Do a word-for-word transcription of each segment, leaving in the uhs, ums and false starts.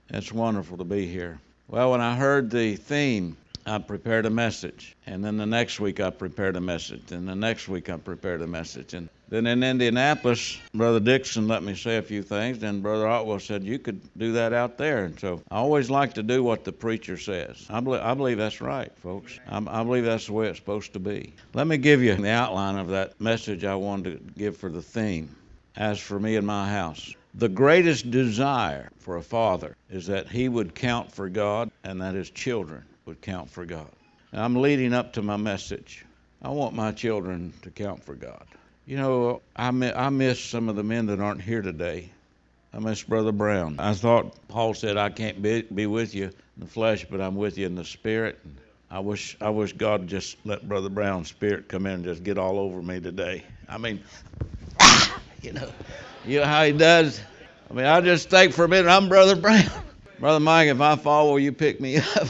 It's wonderful to be here. Well, when I heard the theme, I prepared a message. And then the next week I prepared a message. And the next week I prepared a message. And then in Indianapolis, Brother Dixon let me say a few things. Then Brother Otwell said, you could do that out there. And so I always like to do what the preacher says. I believe, I believe that's right, folks. I, I believe that's the way it's supposed to be. Let me give you the outline of that message I wanted to give for the theme. As for me and my house, the greatest desire for a father is that he would count for God and that his children would count for God. And I'm leading up to my message. I want my children to count for God. You know, I miss, I miss some of the men that aren't here today. I miss Brother Brown. I thought Paul said, I can't be, be with you in the flesh, but I'm with you in the spirit. And I wish I wish God would just let Brother Brown's spirit come in and just get all over me today. I mean, you know, you know how he does? I mean, I just think for a minute, I'm Brother Brown. Brother Mike, if I fall, will you pick me up?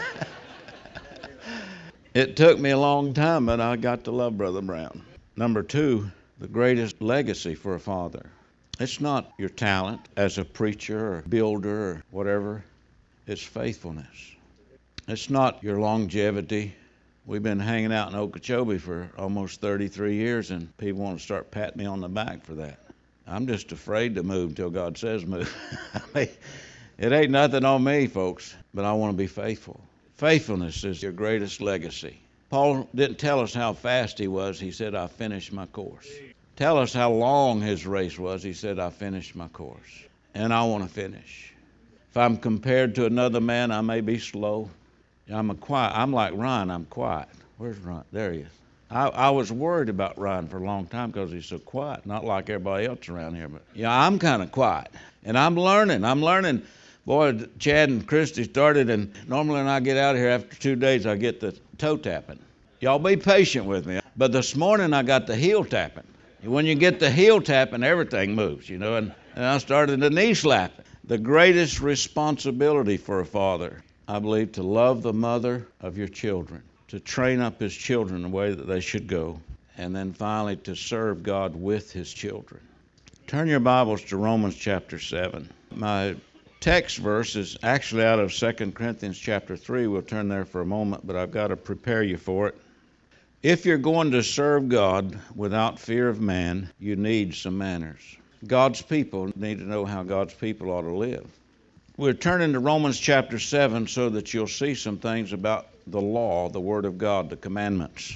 It took me a long time, but I got to love Brother Brown. Number two, the greatest legacy for a father. It's not your talent as a preacher or builder or whatever. It's faithfulness. It's not your longevity. We've been hanging out in Okeechobee for almost thirty-three years, and people want to start patting me on the back for that. I'm just afraid to move until God says move. I mean, it ain't nothing on me, folks, but I want to be faithful. Faithfulness is your greatest legacy. Paul didn't tell us how fast he was. He said, I finished my course. Tell us how long his race was. He said, I finished my course. And I want to finish. If I'm compared to another man, I may be slow. I'm a quiet. I'm like Ryan. I'm quiet. Where's Ryan? There he is. I, I was worried about Ryan for a long time because he's so quiet. Not like everybody else around here. But yeah, I'm kind of quiet. And I'm learning. I'm learning. Boy, Chad and Christy started, and normally when I get out of here after two days, I get the toe tapping. Y'all be patient with me. But this morning, I got the heel tapping. When you get the heel tapping, everything moves, you know, and, and I started the knee slapping. The greatest responsibility for a father, I believe, to love the mother of your children, to train up his children the way that they should go, and then finally to serve God with his children. Turn your Bibles to Romans chapter seven. My text verse is actually out of Second Corinthians chapter three. We'll turn there for a moment, but I've got to prepare you for it. If you're going to serve God without fear of man, you need some manners. God's people need to know how God's people ought to live. We're turning to Romans chapter seven so that you'll see some things about the law, the Word of God, the commandments.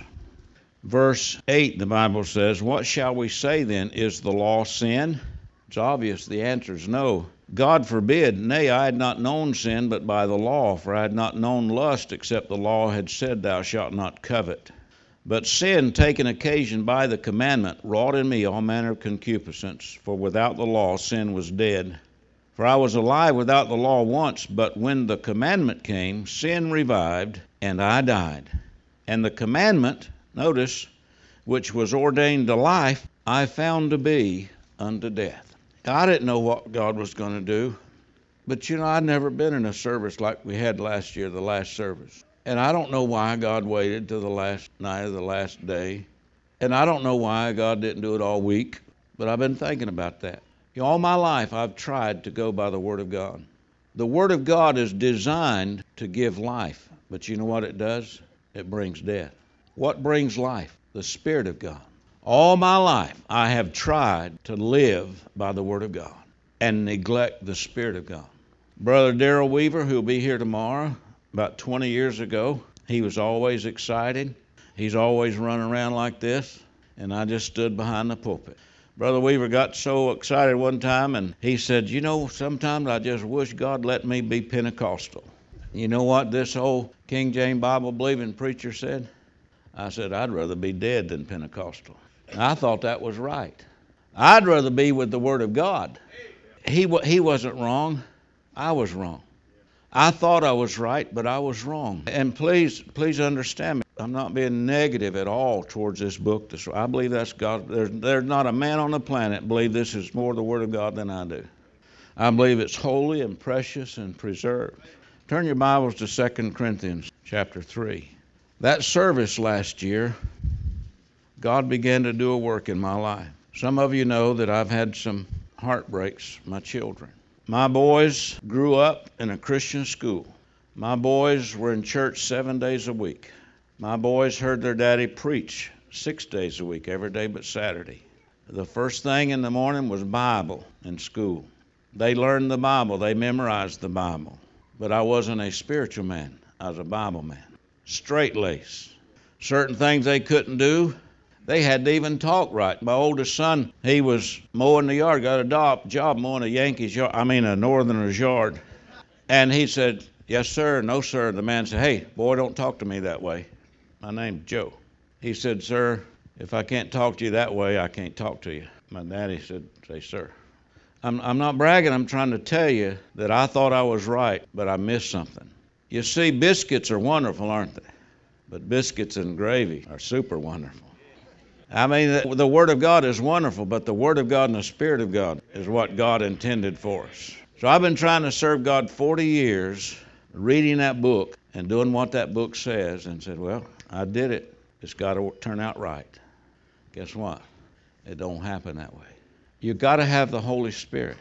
Verse eight, the Bible says, what shall we say then? Is the law sin? It's obvious the answer is no. God forbid, nay, I had not known sin but by the law, for I had not known lust except the law had said, thou shalt not covet. But sin, taken occasion by the commandment, wrought in me all manner of concupiscence, for without the law sin was dead. For I was alive without the law once, but when the commandment came, sin revived, and I died. And the commandment, notice, which was ordained to life, I found to be unto death. I didn't know what God was going to do, but you know, I'd never been in a service like we had last year, the last service. And I don't know why God waited till the last night of the last day. And I don't know why God didn't do it all week, but I've been thinking about that. You know, all my life I've tried to go by the Word of God. The Word of God is designed to give life, but you know what it does? It brings death. What brings life? The Spirit of God. All my life, I have tried to live by the Word of God and neglect the Spirit of God. Brother Darrell Weaver, who'll be here tomorrow, about twenty years ago, he was always excited. He's always running around like this, and I just stood behind the pulpit. Brother Weaver got so excited one time, and he said, you know, sometimes I just wish God let me be Pentecostal. You know what this old King James Bible-believing preacher said? I said, I'd rather be dead than Pentecostal. I thought that was right. I'd rather be with the Word of God. He he wasn't wrong. I was wrong. I thought I was right, but I was wrong. And please, please understand me. I'm not being negative at all towards this book. I believe that's God. There's, there's not a man on the planet believe this is more the Word of God than I do. I believe it's holy and precious and preserved. Turn your Bibles to Second Corinthians chapter three. That service last year, God began to do a work in my life. Some of you know that I've had some heartbreaks, my children. My boys grew up in a Christian school. My boys were in church seven days a week. My boys heard their daddy preach six days a week, every day but Saturday. The first thing in the morning was Bible in school. They learned the Bible. They memorized the Bible. But I wasn't a spiritual man. I was a Bible man. Straight-laced. Certain things they couldn't do, they had to even talk right. My oldest son, he was mowing the yard, got a job mowing a Yankees yard, I mean a Northerner's yard. And he said, yes, sir, no, sir. The man said, hey, boy, don't talk to me that way. My name's Joe. He said, sir, if I can't talk to you that way, I can't talk to you. My daddy said, say, sir. I'm, I'm not bragging. I'm trying to tell you that I thought I was right, but I missed something. You see, biscuits are wonderful, aren't they? But biscuits and gravy are super wonderful. I mean, the, the Word of God is wonderful, but the Word of God and the Spirit of God is what God intended for us. So I've been trying to serve God forty years, reading that book and doing what that book says, and said, well, I did it. It's got to turn out right. Guess what? It don't happen that way. You got to have the Holy Spirit.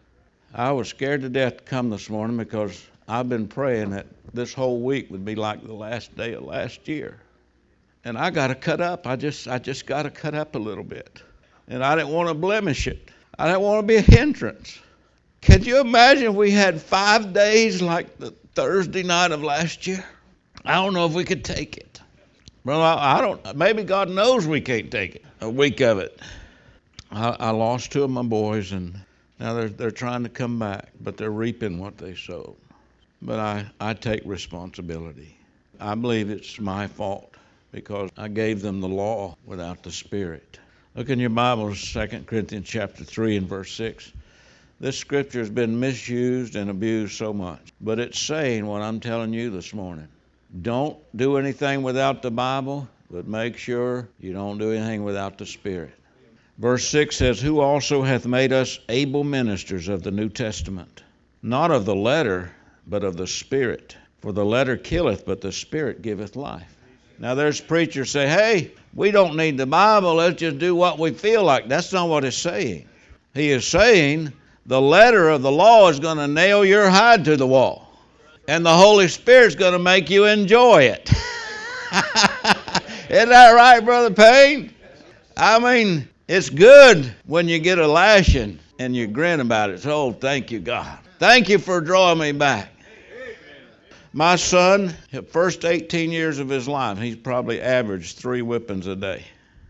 I was scared to death to come this morning because I've been praying that this whole week would be like the last day of last year. And I got to cut up. I just I just got to cut up a little bit. And I didn't want to blemish it. I didn't want to be a hindrance. Could you imagine if we had five days like the Thursday night of last year? I don't know if we could take it. Well, I, I don't. Maybe God knows we can't take it. A week of it. I, I lost two of my boys, and now they're they're trying to come back, but they're reaping what they sowed. But I, I take responsibility. I believe it's my fault because I gave them the law without the Spirit. Look in your Bibles, Second Corinthians chapter three and verse six. This scripture has been misused and abused so much, but it's saying what I'm telling you this morning. Don't do anything without the Bible, but make sure you don't do anything without the Spirit. Verse six says, who also hath made us able ministers of the New Testament, not of the letter, but of the Spirit. For the letter killeth, but the Spirit giveth life. Now there's preachers say, hey, we don't need the Bible, let's just do what we feel like. That's not what it's saying. He is saying the letter of the law is going to nail your hide to the wall. And the Holy Spirit's going to make you enjoy it. Isn't that right, Brother Payne? I mean, it's good when you get a lashing and you grin about it. So, oh, thank you, God. Thank you for drawing me back. My son, the first eighteen years of his life, he's probably averaged three whippings a day.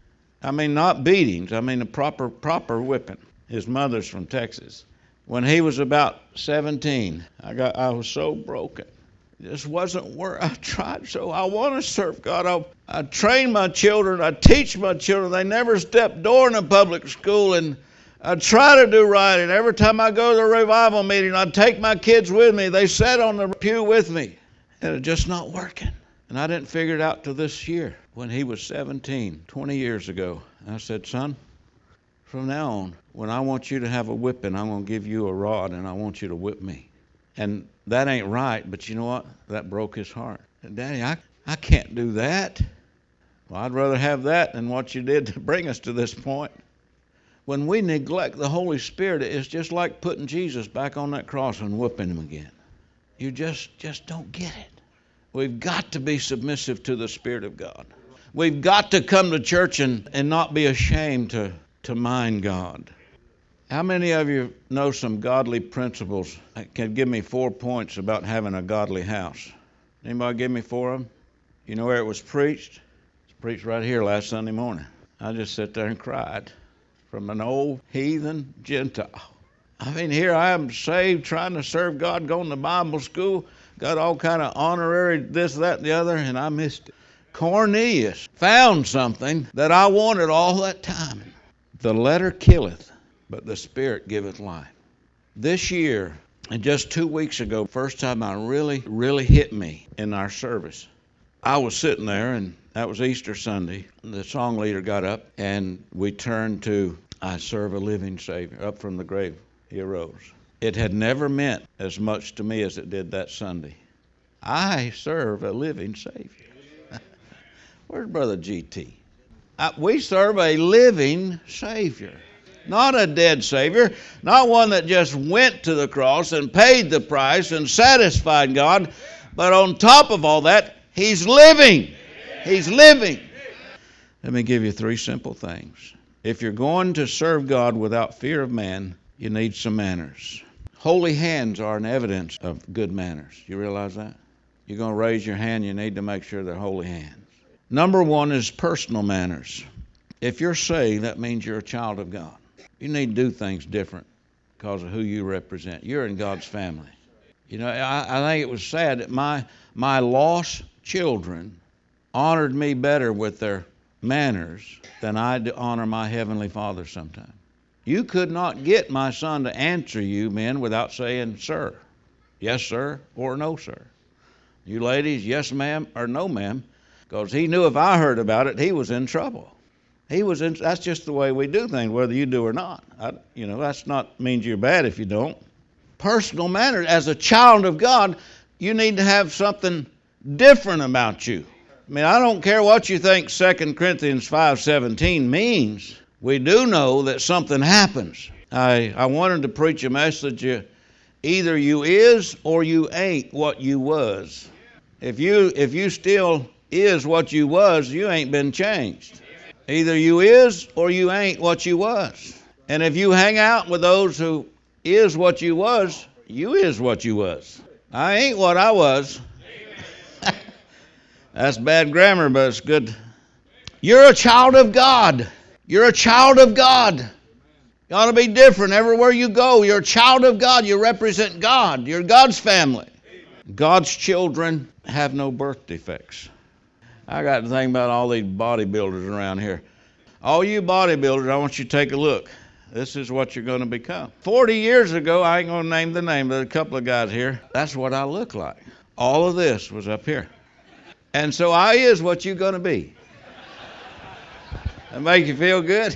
I mean, not beatings. I mean, a proper, proper whipping. His mother's from Texas. When he was about seventeen, I got, I was so broken. It just wasn't where I tried. So I want to serve God. I, I train my children. I teach my children. They never step door in a public school, and I try to do right. And every time I go to a revival meeting, I take my kids with me. They sat on the pew with me, and it's just not working. And I didn't figure it out till this year when he was seventeen, twenty years ago. I said, son, from now on, when I want you to have a whipping, I'm going to give you a rod, and I want you to whip me. And that ain't right, but you know what? That broke his heart. Daddy, I, I can't do that. Well, I'd rather have that than what you did to bring us to this point. When we neglect the Holy Spirit, it's just like putting Jesus back on that cross and whooping him again. You just, just don't get it. We've got to be submissive to the Spirit of God. We've got to come to church and, and not be ashamed to, to mind God. How many of you know some godly principles? Can give me four points about having a godly house. Anybody give me four of them? You know where it was preached? It was preached right here last Sunday morning. I just sat there and cried. From an old heathen Gentile. I mean, here I am saved, trying to serve God, going to Bible school, got all kind of honorary this, that, and the other, and I missed it. Cornelius found something that I wanted all that time. The letter killeth, but the Spirit giveth life. This year, and just two weeks ago, first time I really, really hit me in our service. I was sitting there, and that was Easter Sunday. The song leader got up, and we turned to, I serve a living Savior. Up from the grave, he arose. It had never meant as much to me as it did that Sunday. I serve a living Savior. Where's Brother G T? I, we serve a living Savior. Not a dead Savior, not one that just went to the cross and paid the price and satisfied God, but on top of all that, He's living. He's living. Let me give you three simple things. If you're going to serve God without fear of man, you need some manners. Holy hands are an evidence of good manners. You realize that? You're going to raise your hand, you need to make sure they're holy hands. Number one is personal manners. If you're saved, that means you're a child of God. You need to do things different because of who you represent. You're in God's family. You know, I, I think it was sad that my my lost children honored me better with their manners than I honor my Heavenly Father sometimes. You could not get my son to answer you, men, without saying, sir. Yes, sir, or no, sir. You ladies, yes, ma'am, or no, ma'am, because he knew if I heard about it, he was in trouble. He was in, that's just the way we do things, whether you do or not. I, you know, that's not means you're bad if you don't. Personal manners. As a child of God, you need to have something different about you. I mean, I don't care what you think Second Corinthians five seventeen means. We do know that something happens. I, I wanted to preach a message, uh, either you is or you ain't what you was. If you if you still is what you was, you ain't been changed. Either you is or you ain't what you was. And if you hang out with those who is what you was, you is what you was. I ain't what I was. That's bad grammar, but it's good. You're a child of God. You're a child of God. You ought to be different everywhere you go. You're a child of God. You represent God. You're God's family. God's children have no birth defects. I got to think about all these bodybuilders around here. All you bodybuilders, I want you to take a look. This is what you're going to become. Forty years ago, I ain't going to name the name, but a couple of guys here, that's what I look like. All of this was up here. And so I is what you're going to be. That make you feel good?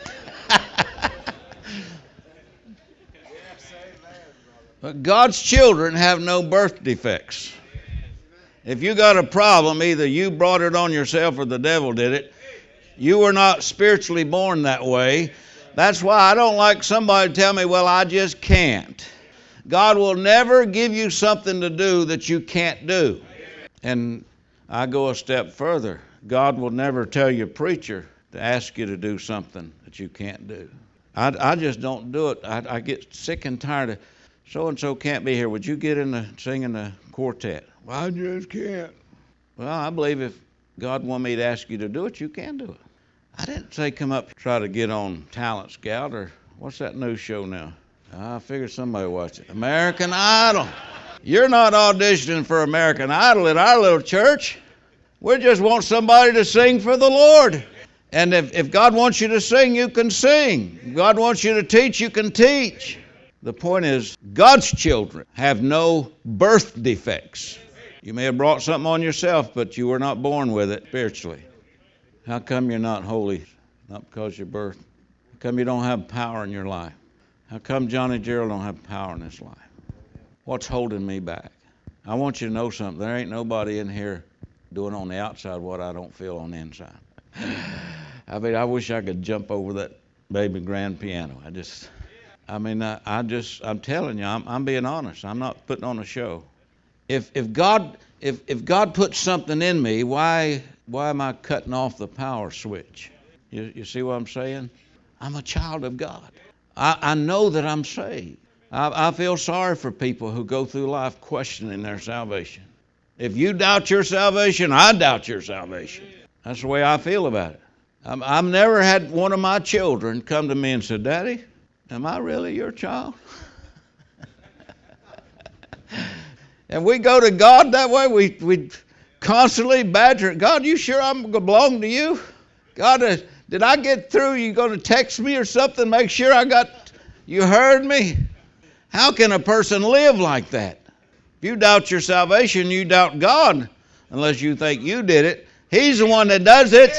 But God's children have no birth defects. If you got a problem, either you brought it on yourself or the devil did it. You were not spiritually born that way. That's why I don't like somebody to tell me, well, I just can't. God will never give you something to do that you can't do. And I go a step further. God will never tell your preacher to ask you to do something that you can't do. I, I just don't do it. I, I get sick and tired of, so-and-so can't be here. Would you get in the singing the quartet? Well, I just can't. Well, I believe if God wanted me to ask you to do it, you can do it. I didn't say come up and try to get on Talent Scout or what's that new show now? I figured somebody watched it. American Idol. You're not auditioning for American Idol at our little church. We just want somebody to sing for the Lord. And if, if God wants you to sing, you can sing. If God wants you to teach, you can teach. The point is, God's children have no birth defects. You may have brought something on yourself, but you were not born with it spiritually. How come you're not holy? Not because you're birthed. How come you don't have power in your life? How come Johnny Gerald don't have power in his life? What's holding me back? I want you to know something. There ain't nobody in here doing on the outside what I don't feel on the inside. I mean, I wish I could jump over that baby grand piano. I just, I mean, I, I just, I'm telling you, I'm, I'm being honest. I'm not putting on a show. If if God if if God puts something in me, why why am I cutting off the power switch? You, you see what I'm saying? I'm a child of God. I, I know that I'm saved. I, I feel sorry for people who go through life questioning their salvation. If you doubt your salvation, I doubt your salvation. That's the way I feel about it. I'm, I've never had one of my children come to me and say, Daddy, am I really your child? And we go to God that way. We we constantly badger God. You sure I'm going to belong to you? God, uh, did I get through? You going to text me or something? Make sure I got. You heard me. How can a person live like that? If you doubt your salvation, you doubt God, unless you think you did it. He's the one that does it.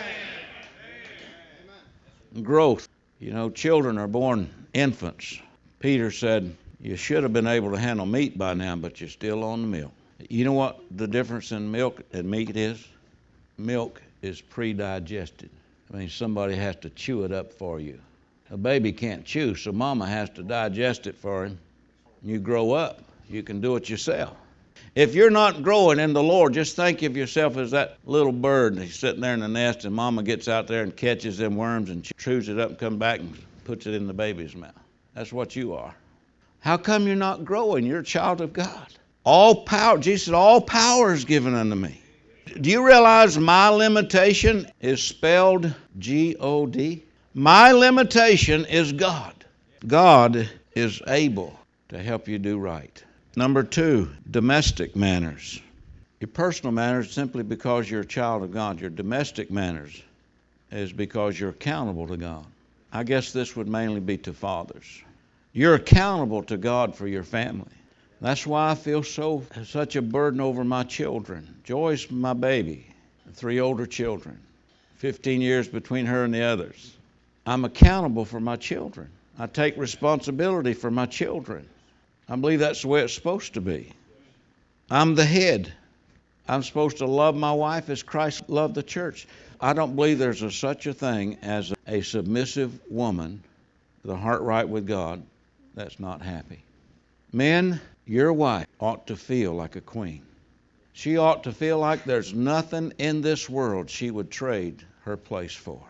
Amen. Growth. You know, children are born infants. Peter said, you should have been able to handle meat by now, but you're still on the milk. You know what the difference in milk and meat is? Milk is pre-digested. I mean, somebody has to chew it up for you. A baby can't chew, so mama has to digest it for him. You grow up, you can do it yourself. If you're not growing in the Lord, just think of yourself as that little bird. He's sitting there in the nest, and mama gets out there and catches them worms and chews it up and comes back and puts it in the baby's mouth. That's what you are. How come you're not growing? You're a child of God. All power, Jesus said, all power is given unto me. Do you realize my limitation is spelled G O D? My limitation is God. God is able to help you do right. Number two, domestic manners. Your personal manners simply because you're a child of God. Your domestic manners is because you're accountable to God. I guess this would mainly be to fathers. You're accountable to God for your family. That's why I feel so such a burden over my children. Joy's my baby, three older children, fifteen years between her and the others. I'm accountable for my children. I take responsibility for my children. I believe that's the way it's supposed to be. I'm the head. I'm supposed to love my wife as Christ loved the church. I don't believe there's a, such a thing as a submissive woman with a heart right with God that's not happy. Men, your wife ought to feel like a queen. She ought to feel like there's nothing in this world she would trade her place for.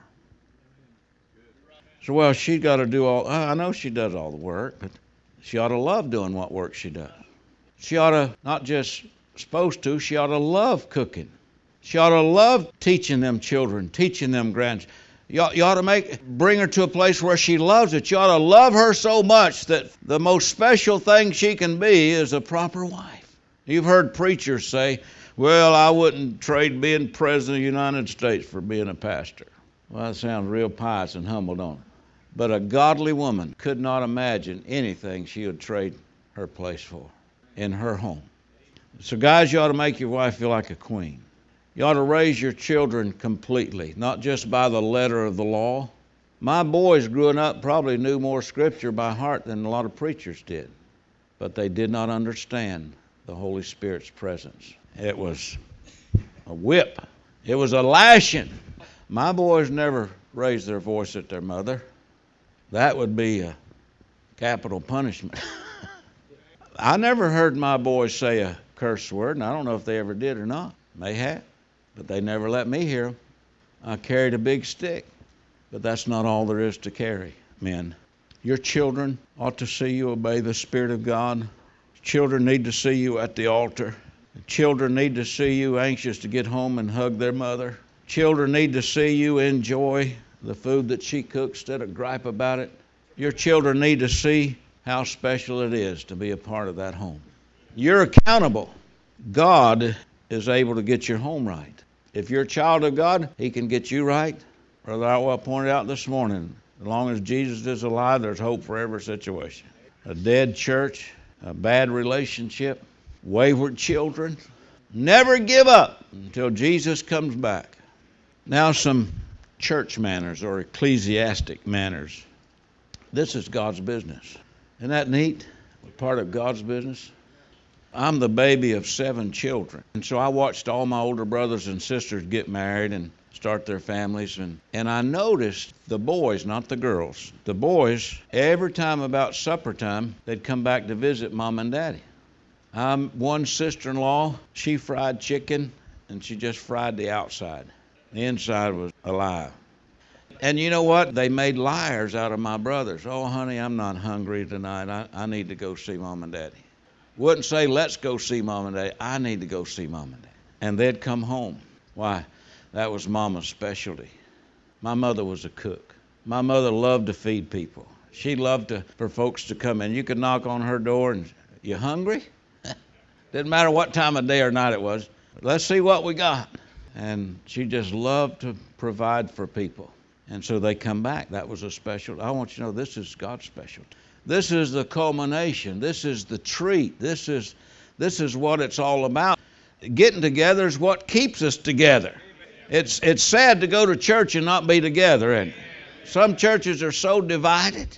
So, well, she's got to do all, I know she does all the work, but she ought to love doing what work she does. She ought to, not just supposed to, she ought to love cooking. She ought to love teaching them children, teaching them grandchildren. You ought, you ought to make, bring her to a place where she loves it. You ought to love her so much that the most special thing she can be is a proper wife. You've heard preachers say, well, I wouldn't trade being president of the United States for being a pastor. Well, that sounds real pious and humble, don't it? But a godly woman could not imagine anything she would trade her place for in her home. So guys, you ought to make your wife feel like a queen. You ought to raise your children completely, not just by the letter of the law. My boys growing up probably knew more scripture by heart than a lot of preachers did, but they did not understand the Holy Spirit's presence. It was a whip. It was a lashing. My boys never raised their voice at their mother. That would be a capital punishment. I never heard my boys say a curse word, and I don't know if they ever did or not. They have, but they never let me hear them. I carried a big stick, but that's not all there is to carry, men. Your children ought to see you obey the Spirit of God. Children need to see you at the altar. Children need to see you anxious to get home and hug their mother. Children need to see you enjoy the food that she cooks instead of gripe about it. Your children need to see how special it is to be a part of that home. You're accountable. God is able to get your home right. If you're a child of God, He can get you right. Brother Otwell pointed out this morning, as long as Jesus is alive, there's hope for every situation. A dead church, a bad relationship, wayward children. Never give up until Jesus comes back. Now some church manners or ecclesiastic manners. This is God's business. Isn't that neat? We're part of God's business. I'm the baby of seven children. And so I watched all my older brothers and sisters get married and start their families. And, and I noticed the boys, not the girls, the boys, every time about supper time, they'd come back to visit Mom and Daddy. Um, one sister-in-law, she fried chicken, and she just fried the outside. The inside was alive. And you know what? They made liars out of my brothers. Oh, honey, I'm not hungry tonight. I, I need to go see Mom and Daddy. Wouldn't say, let's go see Mom and Daddy. I need to go see Mom and Daddy. And they'd come home. Why? That was Mama's specialty. My mother was a cook. My mother loved to feed people. She loved to, for folks to come in. You could knock on her door and, you hungry? Didn't matter what time of day or night it was. Let's see what we got. And she just loved to provide for people. And so they come back. That was a special. I want you to know this is God's specialty. This is the culmination. This is the treat. This is, this is what it's all about. Getting together is what keeps us together. It's, it's sad to go to church and not be together. And some churches are so divided.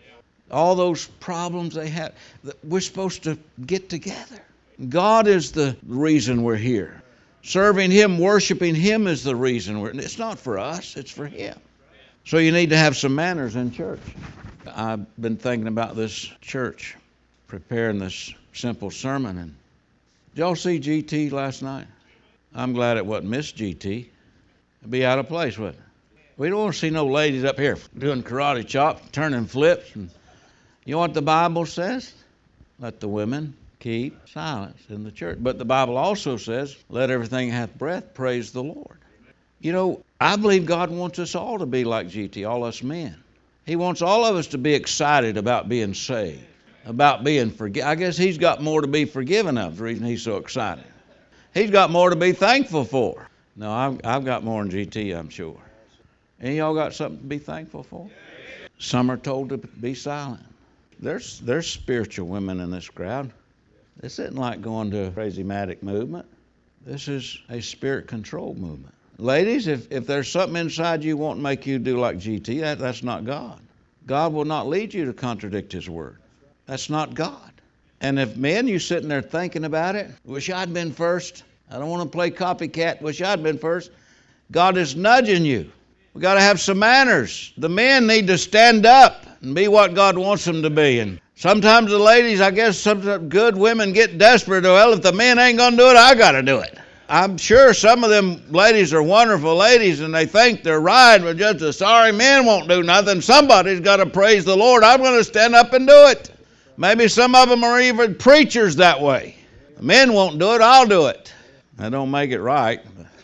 All those problems they have. We're supposed to get together. God is the reason we're here. Serving Him, worshiping Him is the reason we're. It's not for us. It's for Him. So you need to have some manners in church. I've been thinking about this church, preparing this simple sermon. And did y'all see G T last night? I'm glad it wasn't Miss G T. It'd be out of place, wouldn't it? We don't want to see no ladies up here doing karate chops, turning flips. And you know what the Bible says? Let the women keep silence in the church. But the Bible also says, let everything that hath breath praise the Lord. You know, I believe God wants us all to be like G T, all us men. He wants all of us to be excited about being saved, about being forgiven. I guess he's got more to be forgiven of, the reason he's so excited. He's got more to be thankful for. No, I've, I've got more than G T, I'm sure. Any of y'all got something to be thankful for? Some are told to be silent. There's, there's spiritual women in this crowd. This isn't like going to a charismatic movement. This is a spirit-controlled movement. Ladies, if, if there's something inside you won't make you do like G T, that, that's not God. God will not lead you to contradict his word. That's not God. And if men, you sitting there thinking about it, wish I'd been first. I don't want to play copycat, wish I'd been first. God is nudging you. We got to have some manners. The men need to stand up and be what God wants them to be. And sometimes the ladies, I guess some good women get desperate. Well, if the men ain't going to do it, I got to do it. I'm sure some of them ladies are wonderful ladies and they think they're right, but just the sorry men won't do nothing. Somebody's got to praise the Lord. I'm going to stand up and do it. Maybe some of them are even preachers that way. The men won't do it, I'll do it. I don't make it right.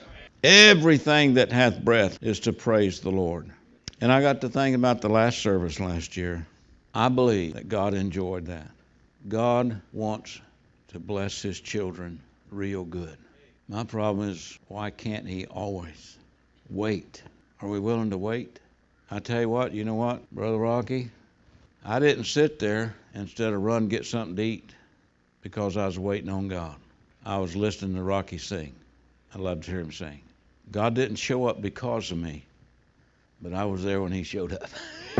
Everything that hath breath is to praise the Lord. And I got to think about the last service last year. I believe that God enjoyed that. God wants to bless his children real good. My problem is, why can't he always wait? Are we willing to wait? I tell you what, you know what, Brother Rocky? I didn't sit there instead of run get something to eat because I was waiting on God. I was listening to Rocky sing. I loved to hear him sing. God didn't show up because of me, but I was there when he showed up.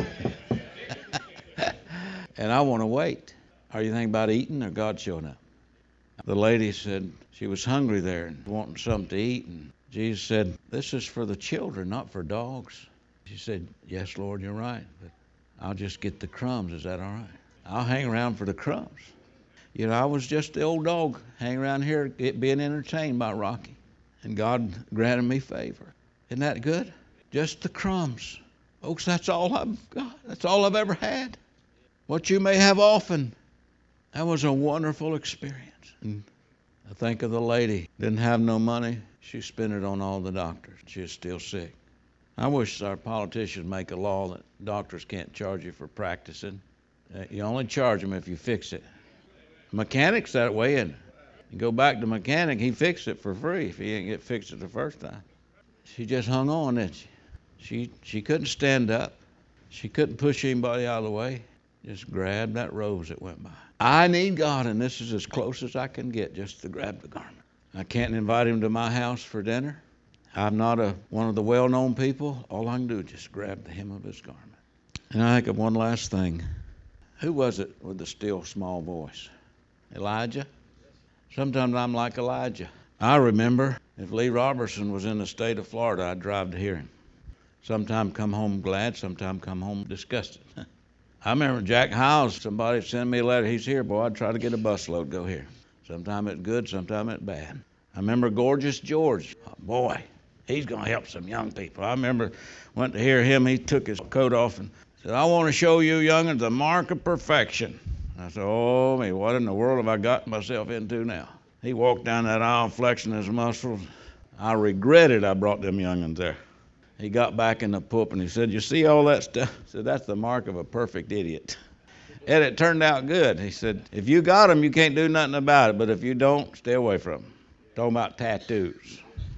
And I want to wait. Are you thinking about eating or God showing up? The lady said she was hungry there and wanting something to eat. And Jesus said, this is for the children, not for dogs. She said, yes, Lord, you're right. But I'll just get the crumbs. Is that all right? I'll hang around for the crumbs. You know, I was just the old dog hanging around here being entertained by Rocky. And God granted me favor. Isn't that good? Just the crumbs. Folks, that's all I've got. That's all I've ever had. What you may have often. That was a wonderful experience. And I think of the lady, didn't have no money. She spent it on all the doctors. She was still sick. I wish our politicians make a law that doctors can't charge you for practicing. Uh, you only charge them if you fix it. Mechanics that way, and you go back to mechanic, he fixed it for free if he didn't get fixed it the first time. She just hung on, didn't she? She, she couldn't stand up. She couldn't push anybody out of the way. Just grabbed that rose that went by. I need God, and this is as close as I can get just to grab the garment. I can't invite him to my house for dinner. I'm not a one of the well-known people. All I can do is just grab the hem of his garment. And I think of one last thing. Who was it with the still small voice? Elijah? Sometimes I'm like Elijah. I remember if Lee Robertson was in the state of Florida, I'd drive to hear him. Sometime come home glad, sometime come home disgusted. I remember Jack Howes, somebody sent me a letter. He's here, boy. I'd try to get a busload, go here. Sometime it's good, sometime it's bad. I remember Gorgeous George. Oh, boy, he's going to help some young people. I remember went to hear him. He took his coat off and said, I want to show you young'uns the mark of perfection. I said, oh, me, what in the world have I gotten myself into now? He walked down that aisle flexing his muscles. I regretted I brought them young'uns there. He got back in the pulpit and he said, you see all that stuff? I said, that's the mark of a perfect idiot. And it turned out good. He said, if you got them, you can't do nothing about it. But if you don't, stay away from them. Talking about tattoos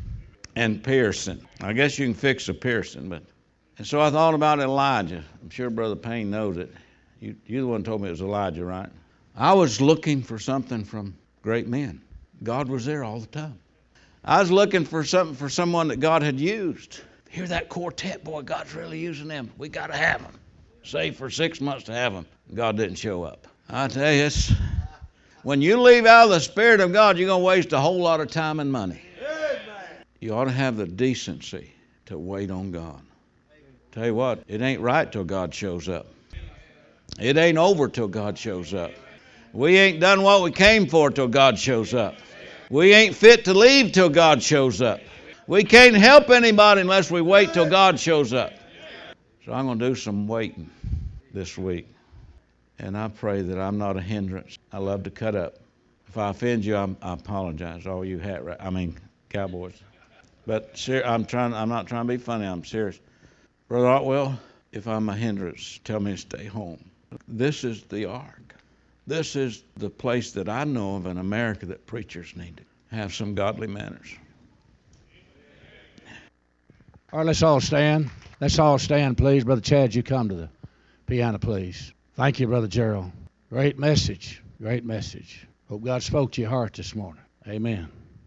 and piercing. I guess you can fix a piercing. But and so I thought about Elijah. I'm sure Brother Payne knows it. You, you're the one who told me it was Elijah, right? I was looking for something from great men. God was there all the time. I was looking for something for someone that God had used. Hear that quartet, boy, God's really using them. We got to have them. Saved for six months to have them. God didn't show up. I tell you, it's, when you leave out of the Spirit of God, you're going to waste a whole lot of time and money. You ought to have the decency to wait on God. Tell you what, it ain't right till God shows up. It ain't over till God shows up. We ain't done what we came for till God shows up. We ain't fit to leave till God shows up. We can't help anybody unless we wait till God shows up. So I'm going to do some waiting this week. And I pray that I'm not a hindrance. I love to cut up. If I offend you, I'm, I apologize. All you hat, I mean, cowboys. But ser- I'm trying. I'm not trying to be funny. I'm serious. Brother Otwell, if I'm a hindrance, tell me to stay home. This is the ark. This is the place that I know of in America that preachers need to have some godly manners. All right, let's all stand. Let's all stand, please. Brother Chad, you come to the piano, please. Thank you, Brother Gerald. Great message. Great message. Hope God spoke to your heart this morning. Amen.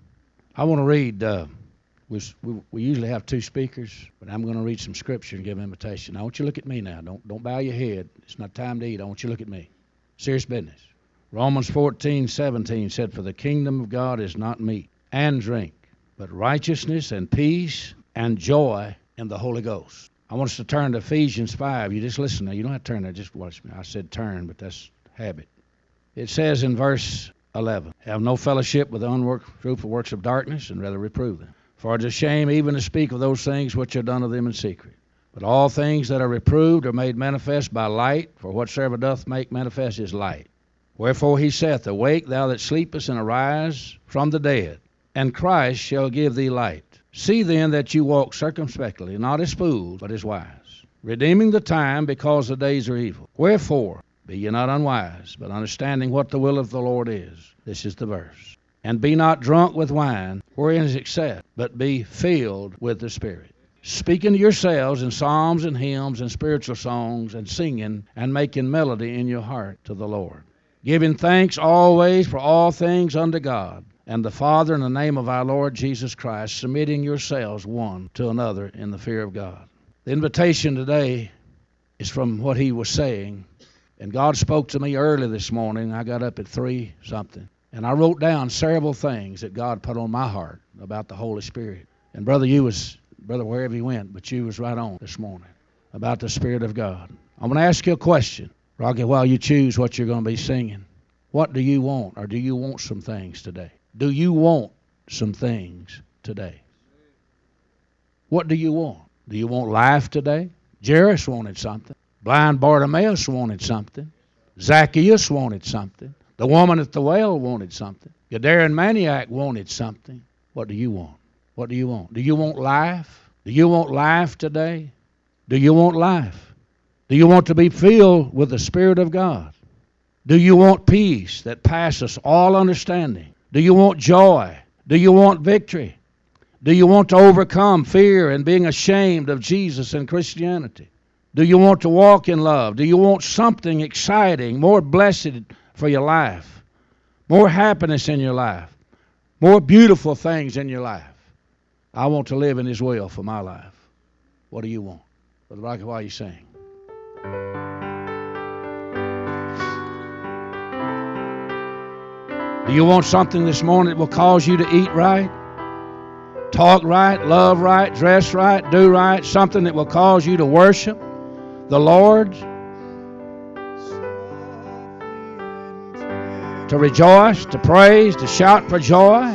I want to read, uh, we, we, we usually have two speakers, but I'm going to read some scripture and give an invitation. I want you to look at me now. Don't, don't bow your head. It's not time to eat. I want you to look at me. Serious business. Romans fourteen seventeen said, "For the kingdom of God is not meat and drink, but righteousness and peace and joy in the Holy Ghost." I want us to turn to Ephesians five. You just listen now. You don't have to turn there. Just watch me. I said turn, but that's habit. It says in verse eleven, "Have no fellowship with the unfruitful works of darkness, and rather reprove them. For it is a shame even to speak of those things which are done of them in secret. But all things that are reproved are made manifest by light, for whatsoever doth make manifest is light. Wherefore he saith, Awake, thou that sleepest, and arise from the dead, and Christ shall give thee light. See then that you walk circumspectly, not as fools, but as wise, redeeming the time, because the days are evil. Wherefore be ye not unwise, but understanding what the will of the Lord is." This is the verse. "And be not drunk with wine, wherein is excess, but be filled with the Spirit, speaking to yourselves in psalms and hymns and spiritual songs, and singing and making melody in your heart to the Lord, giving thanks always for all things unto God and the Father in the name of our Lord Jesus Christ, submitting yourselves one to another in the fear of God." The invitation today is from what he was saying. And God spoke to me early this morning. I got up at three something. And I wrote down several things that God put on my heart about the Holy Spirit. And brother, you was, brother, wherever you went, but you was right on this morning about the Spirit of God. I'm going to ask you a question, Rocky, while you choose what you're going to be singing. What do you want, or do you want some things today? Do you want some things today? What do you want? Do you want life today? Jairus wanted something. Blind Bartimaeus wanted something. Zacchaeus wanted something. The woman at the well wanted something. Gadarene maniac wanted something. What do you want? What do you want? Do you want life? Do you want life today? Do you want life? Do you want to be filled with the Spirit of God? Do you want peace that passes all understanding? Do you want joy? Do you want victory? Do you want to overcome fear and being ashamed of Jesus and Christianity? Do you want to walk in love? Do you want something exciting, more blessed for your life, more happiness in your life, more beautiful things in your life? I want to live in His will for my life. What do you want? Brother Rocky, why are you saying? Do you want something this morning that will cause you to eat right, talk right, love right, dress right, do right, something that will cause you to worship the Lord, to rejoice, to praise, to shout for joy?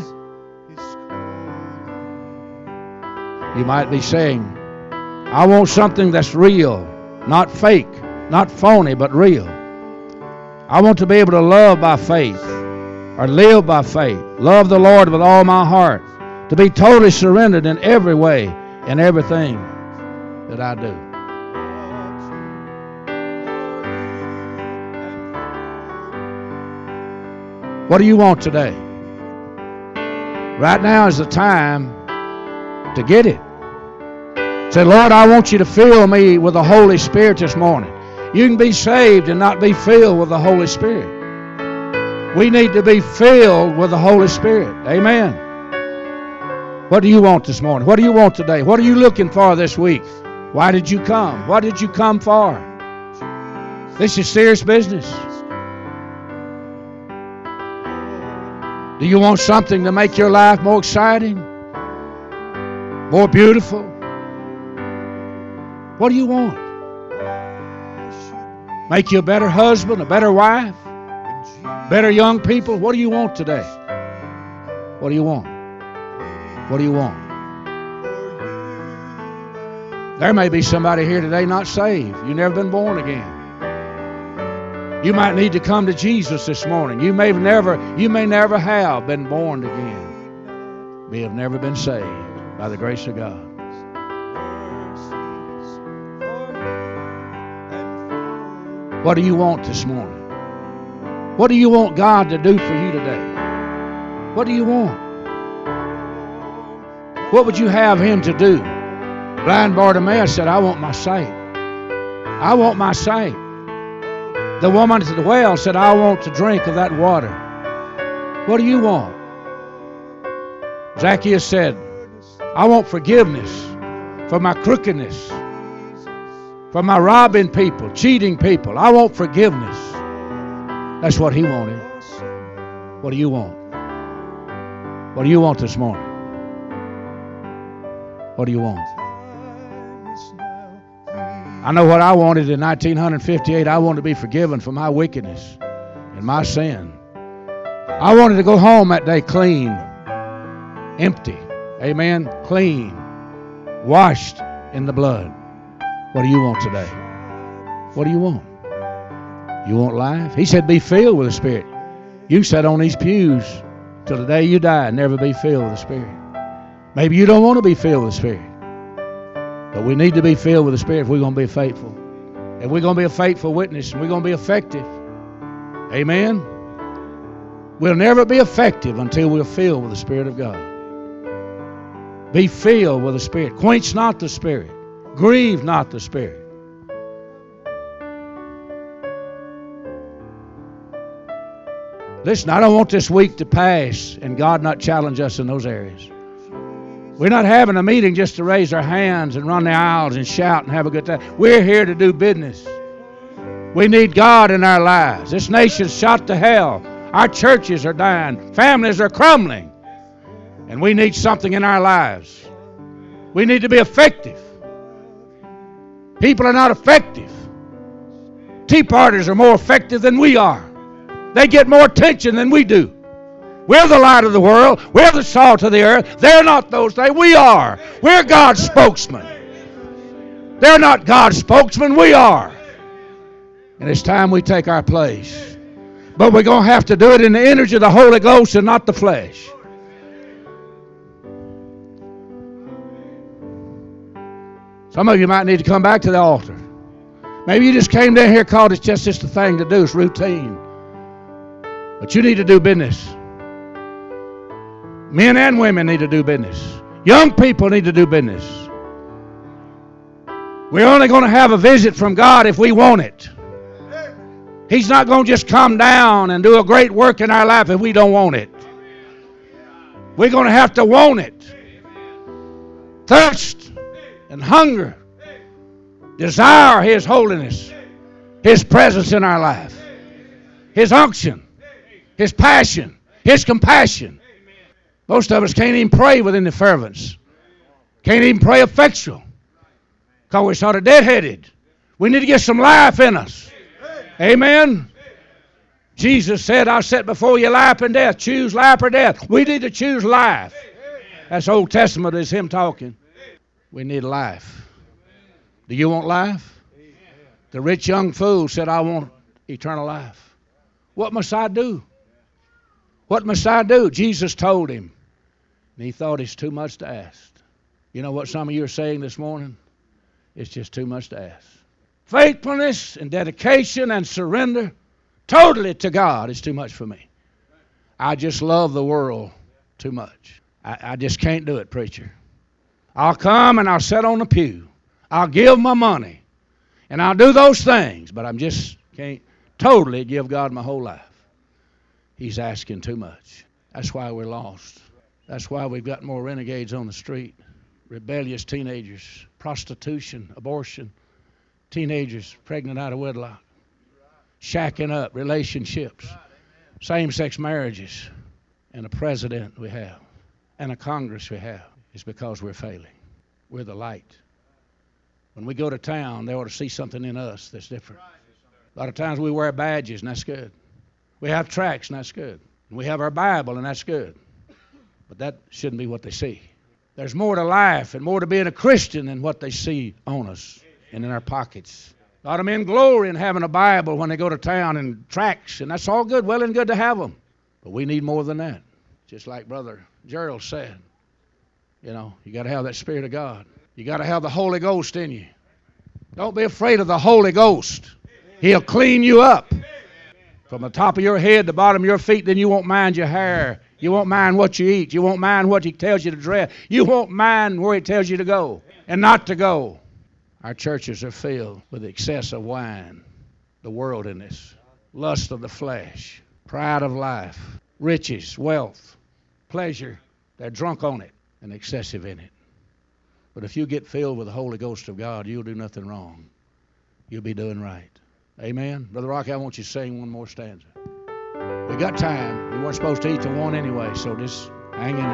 You might be saying, I want something that's real, not fake, not phony, but real. I want to be able to love by faith, or live by faith, love the Lord with all my heart, to be totally surrendered in every way, in everything that I do. What do you want today? Right now is the time to get it. Say, Lord, I want you to fill me with the Holy Spirit this morning. You can be saved and not be filled with the Holy Spirit. We need to be filled with the Holy Spirit. Amen. What do you want this morning? What do you want today? What are you looking for this week? Why did you come? What did you come for? This is serious business. Do you want something to make your life more exciting, more beautiful? What do you want? Make you a better husband, a better wife, better young people? What do you want today? What do you want? What do you want? There may be somebody here today not saved. You've never been born again. You might need to come to Jesus this morning. You may never, you may never have been born again. You have never been saved by the grace of God. What do you want this morning? What do you want God to do for you today? What do you want? What would you have Him to do? Blind Bartimaeus said, I want my sight. I want my sight. The woman at the well said, I want to drink of that water. What do you want? Zacchaeus said, I want forgiveness for my crookedness, for my robbing people, cheating people. I want forgiveness. That's what he wanted. What do you want? What do you want this morning? What do you want? I know what I wanted in nineteen fifty-eight. I wanted to be forgiven for my wickedness and my sin. I wanted to go home that day clean, empty. Amen? Clean, washed in the blood. What do you want today? What do you want? You want life? He said be filled with the Spirit. You sit on these pews till the day you die and never be filled with the Spirit. Maybe you don't want to be filled with the Spirit. But we need to be filled with the Spirit if we're going to be faithful. If we're going to be a faithful witness and we're going to be effective. Amen? We'll never be effective until we're filled with the Spirit of God. Be filled with the Spirit. Quench not the Spirit. Grieve not the Spirit. Listen, I don't want this week to pass and God not challenge us in those areas. We're not having a meeting just to raise our hands and run the aisles and shout and have a good time. We're here to do business. We need God in our lives. This nation's shot to hell. Our churches are dying. Families are crumbling. And we need something in our lives. We need to be effective. People are not effective. Tea parties are more effective than we are. They get more attention than we do. We're the light of the world. We're the salt of the earth. They're not those things. We are. We're God's spokesman. They're not God's spokesman. We are. And it's time we take our place. But we're going to have to do it in the energy of the Holy Ghost and not the flesh. Some of you might need to come back to the altar. Maybe you just came down here called it's just, just a thing to do. It's routine. But you need to do business. Men and women need to do business. Young people need to do business. We're only going to have a visit from God if we want it. He's not going to just come down and do a great work in our life if we don't want it. We're going to have to want it. Thirst and hunger. Desire His holiness. His presence in our life. His unction. His passion. His compassion. Most of us can't even pray within the fervence. Can't even pray effectual. Because we're sort of deadheaded. We need to get some life in us. Amen? Jesus said, I set before you life and death. Choose life or death. We need to choose life. That's Old Testament is Him talking. We need life. Do you want life? The rich young fool said, I want eternal life. What must I do? What must I do? Jesus told him. And he thought it's too much to ask. You know what some of you are saying this morning? It's just too much to ask. Faithfulness and dedication and surrender totally to God is too much for me. I just love the world too much. I, I just can't do it, preacher. I'll come and I'll sit on the pew. I'll give my money. And I'll do those things. But I just can't totally give God my whole life. He's asking too much. That's why we're lost. That's why we've got more renegades on the street. Rebellious teenagers, prostitution, abortion, teenagers pregnant out of wedlock, shacking up, relationships, same-sex marriages, and a president we have, and a Congress we have. It's because we're failing. We're the light. When we go to town, they ought to see something in us that's different. A lot of times we wear badges, and that's good. We have tracts, and that's good. And we have our Bible, and that's good. But that shouldn't be what they see. There's more to life and more to being a Christian than what they see on us and in our pockets. A lot of men glory in having a Bible when they go to town and tracts, and that's all good, well and good to have them. But we need more than that. Just like Brother Gerald said, you know, you got to have that Spirit of God. You got to have the Holy Ghost in you. Don't be afraid of the Holy Ghost. He'll clean you up from the top of your head to the bottom of your feet. Then you won't mind your hair. You won't mind what you eat. You won't mind what He tells you to dress. You won't mind where He tells you to go and not to go. Our churches are filled with excess of wine, the worldliness, lust of the flesh, pride of life, riches, wealth, pleasure. They're drunk on it and excessive in it. But if you get filled with the Holy Ghost of God, you'll do nothing wrong. You'll be doing right. Amen. Brother Rocky, I want you to sing one more stanza. We got time. We weren't supposed to eat till one anyway, so just hang in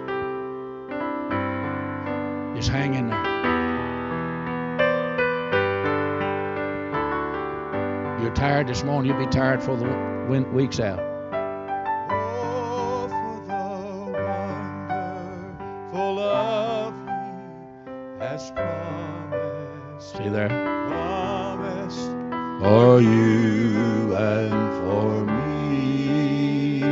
there. Just hang in there. You're tired this morning. You'll be tired before the week's out. Oh, for the wonderful love He has promised. See there? Promised For you and for me.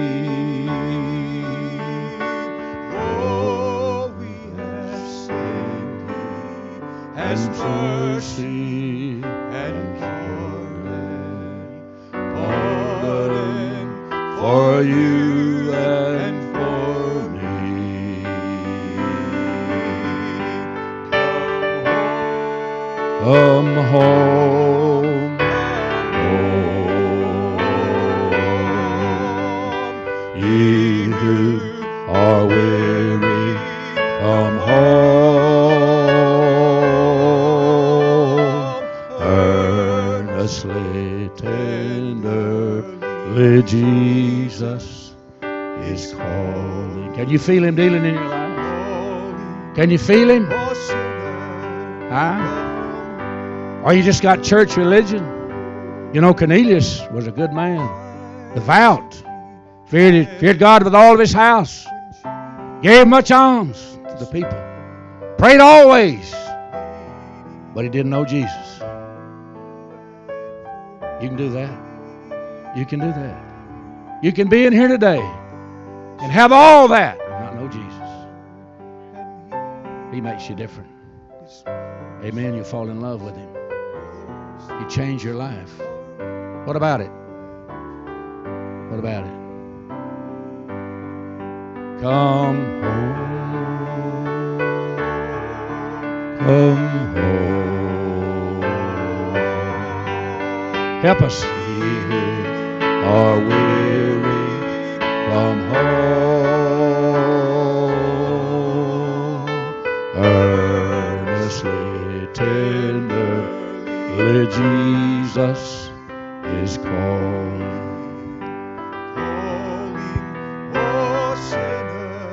Oh, we have sinned, He has mercy and pardon, pardon for you and for me. Come home, home, ye who are weary, come home, earnestly, tenderly, Jesus is calling. Can you feel Him dealing in your life? Can you feel Him? Huh? Or you just got church religion? You know, Cornelius was a good man, devout, feared, feared God with all of his house, gave much alms to the people, prayed always, but he didn't know Jesus. You can do that. You can do that. You can be in here today and have all that and not know Jesus. He makes you different. Amen. You fall in love with Him. You change your life. What about it? What about it? Come home. Come home. Help us. Ye who are weary, come home. Earnestly, tenderly, Jesus is calling. Calling, oh sinner,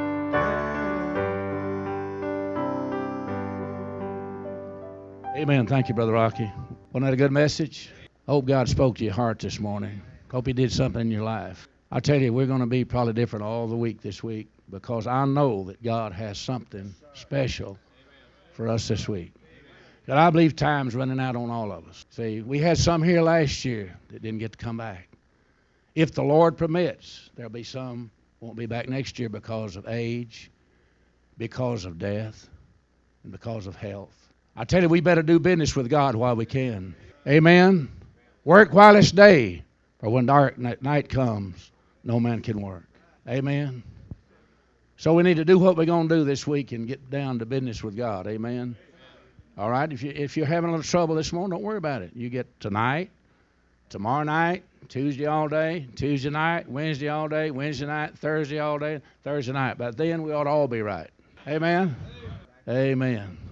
come. Amen. Thank you, Brother Rocky. Wasn't that a good message? I hope God spoke to your heart this morning. Hope He did something in your life. I tell you, we're going to be probably different all the week this week because I know that God has something special for us this week. But I believe time's running out on all of us. See, we had some here last year that didn't get to come back. If the Lord permits, there'll be some won't be back next year because of age, because of death, and because of health. I tell you, we better do business with God while we can. Amen. Work while it's day, for when dark night comes, no man can work. Amen. So we need to do what we're going to do this week and get down to business with God. Amen. All right. If you if you're having a little trouble this morning, don't worry about it. You get tonight, tomorrow night, Tuesday all day, Tuesday night, Wednesday all day, Wednesday night, Thursday all day, Thursday night. But then we ought to all be right. Amen. Amen.